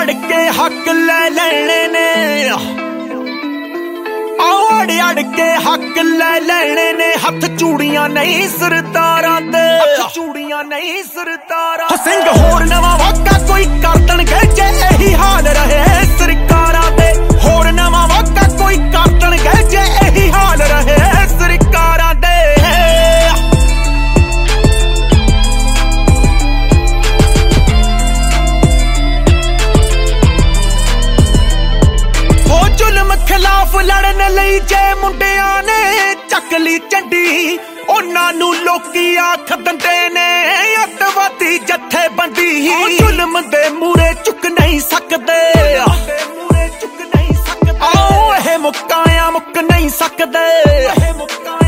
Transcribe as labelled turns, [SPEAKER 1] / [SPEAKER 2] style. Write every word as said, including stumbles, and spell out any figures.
[SPEAKER 1] अड़ के हक ले लेने ने अड़ अड़ के हक ले लेने ने हथ चूड़ियां नहीं सरदारां दे चूड़ियां नहीं सरदारां सिंह होर नवा वाका कोई कर देणगे जे यही हाल रहे सरकारां दे होर नवा वाका कोई कर देणगे जे यही हाल रहे सरकारां दे खिलाफ लड़न लई जे मुंडियां ने चकली झंडी उन्हां नूं लोकी आख दिंदे ने अतवादी जथेबंदी जुल्म दे मूरे चुक नहीं सकदे आओ एह मुक्काया मुक नहीं सकदे।